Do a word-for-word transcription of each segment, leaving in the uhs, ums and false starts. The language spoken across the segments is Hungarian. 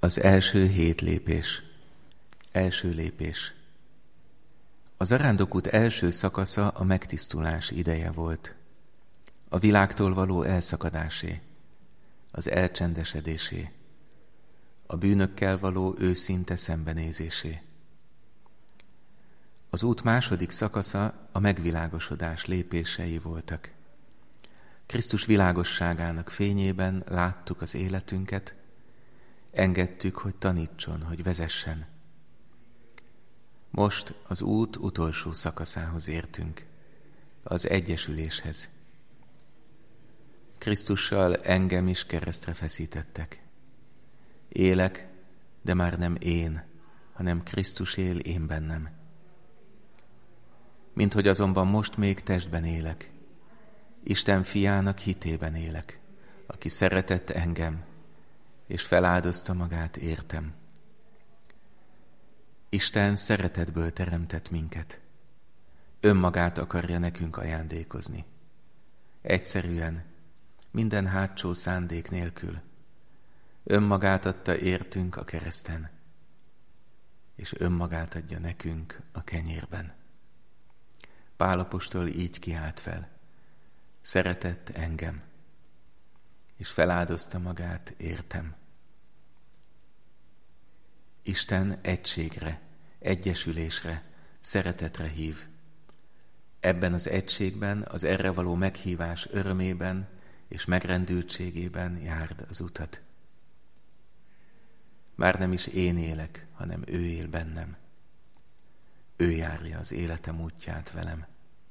Az első hét lépés. Első lépés. A zarándokút első szakasza a megtisztulás ideje volt. A világtól való elszakadásé, az elcsendesedésé, a bűnökkel való őszinte szembenézésé. Az út második szakasza a megvilágosodás lépései voltak. Krisztus világosságának fényében láttuk az életünket, engedtük, hogy tanítson, hogy vezessen. Most az út utolsó szakaszához értünk, az egyesüléshez. Krisztussal engem is keresztre feszítettek. Élek, de már nem én, hanem Krisztus él én bennem. Minthogy azonban most még testben élek, Isten fiának hitében élek, aki szeretett engem, és feláldozta magát értem. Isten szeretetből teremtett minket. Önmagát akarja nekünk ajándékozni. Egyszerűen, minden hátsó szándék nélkül. Önmagát adta értünk a kereszten, és önmagát adja nekünk a kenyérben. Pál apostol így kiált fel. Szeretett engem, és feláldozta magát értem. Isten egységre, egyesülésre, szeretetre hív. Ebben az egységben, az erre való meghívás örömében és megrendültségében járd az utat. Már nem is én élek, hanem ő él bennem. Ő járja az életem útját velem.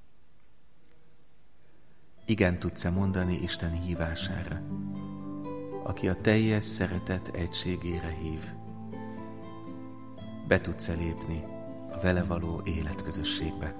Igen tudsz-e mondani Isten hívására, aki a teljes szeretet egységére hív? Be tudsz-e lépni a vele való életközösségbe?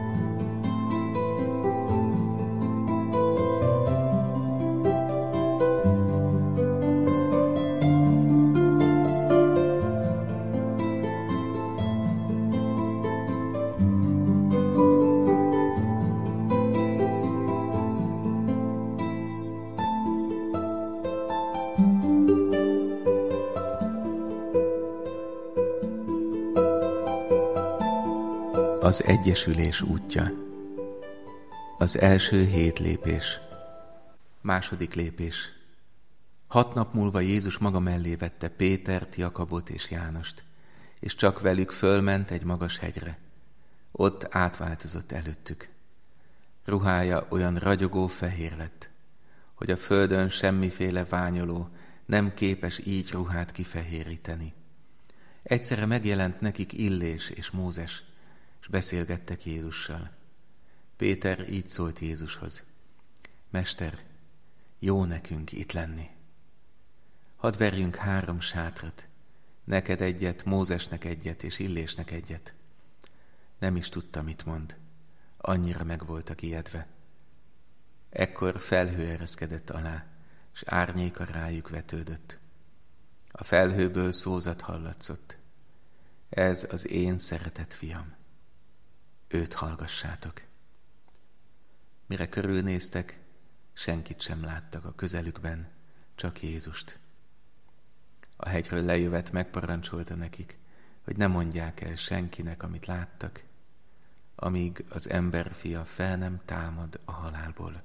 Az egyesülés útja. Az első hét lépés. Második lépés. Hat nap múlva Jézus maga mellé vette Pétert, Jakabot és Jánost, és csak velük fölment egy magas hegyre. Ott átváltozott előttük. Ruhája olyan ragyogó fehér lett, hogy a földön semmiféle ványoló nem képes így ruhát kifehéríteni. Egyszerre megjelent nekik Illés és Mózes, és beszélgettek Jézussal. Péter így szólt Jézushoz: Mester, jó nekünk itt lenni. Hadd verjünk három sátrat, neked egyet, Mózesnek egyet, és Illésnek egyet. Nem is tudta, mit mond, annyira meg voltak ijedve. Ekkor felhő ereszkedett alá, és árnyéka rájuk vetődött. A felhőből szózat hallatszott: Ez az én szeretett fiam. Őt hallgassátok. Mire körülnéztek, senkit sem láttak a közelükben, csak Jézust. A hegyről lejövet megparancsolta nekik, hogy ne mondják el senkinek, amit láttak, amíg az emberfia fel nem támad a halálból.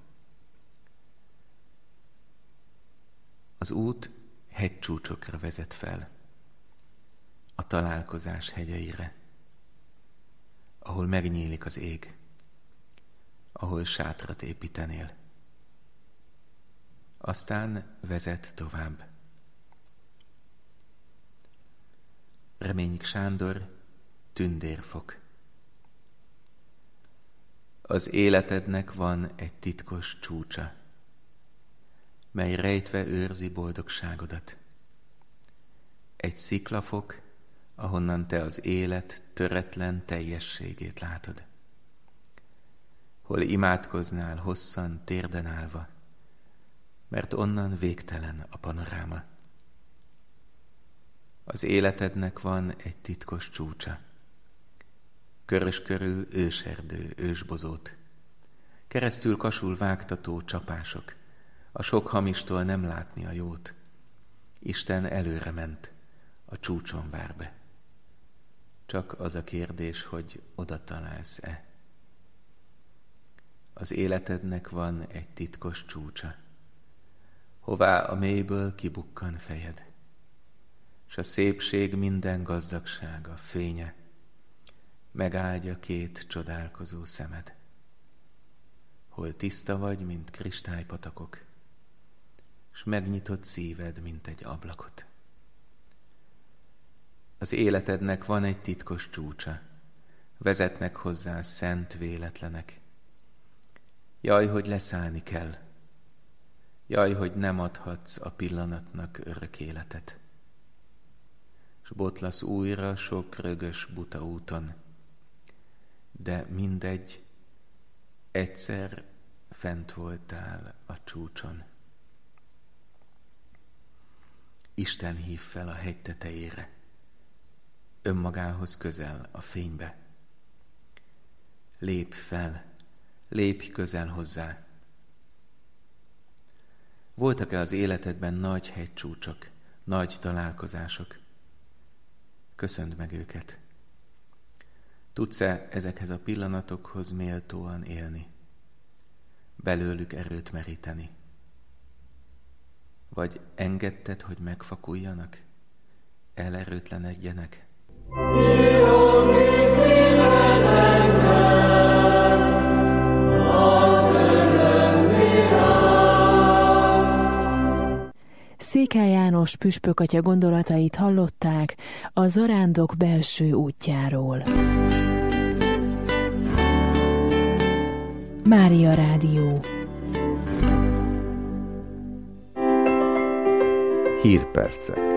Az út hegycsúcsokra vezet fel, a találkozás hegyeire, ahol megnyílik az ég, ahol sátrat építenél. Aztán vezet tovább. Reményik Sándor, tündérfok. Az életednek van egy titkos csúcsa, mely rejtve őrzi boldogságodat. Egy sziklafok, ahonnan te az élet töretlen teljességét látod. Hol imádkoznál hosszan térden állva, mert onnan végtelen a panoráma. Az életednek van egy titkos csúcsa. Körös körül őserdő, ősbozót. Keresztül kasul vágtató csapások, a sok hamistól nem látni a jót. Isten előre ment, a csúcson vár be. Csak az a kérdés, hogy oda találsz-e. Az életednek van egy titkos csúcsa, hová a mélyből kibukkan fejed, s a szépség minden gazdagsága, fénye megáldja két csodálkozó szemed, hol tiszta vagy, mint kristálypatakok, s megnyitott szíved, mint egy ablakot. Az életednek van egy titkos csúcsa, vezetnek hozzá szent véletlenek. Jaj, hogy leszállni kell. Jaj, hogy nem adhatsz a pillanatnak örök életet. S botlasz újra sok rögös buta úton, de mindegy, egyszer fent voltál a csúcson. Isten hív fel a hegy tetejére, önmagához közel a fénybe. Lépj fel, lépj közel hozzá. Voltak-e az életedben nagy hegycsúcsok, nagy találkozások? Köszönd meg őket. Tudsz-e ezekhez a pillanatokhoz méltóan élni? Belőlük erőt meríteni? Vagy engedted, hogy megfakuljanak? Elerőtlenedjenek? Székely János püspökatya gondolatait hallották a Zarándok belső útjáról. Mária Rádió. Hírpercek.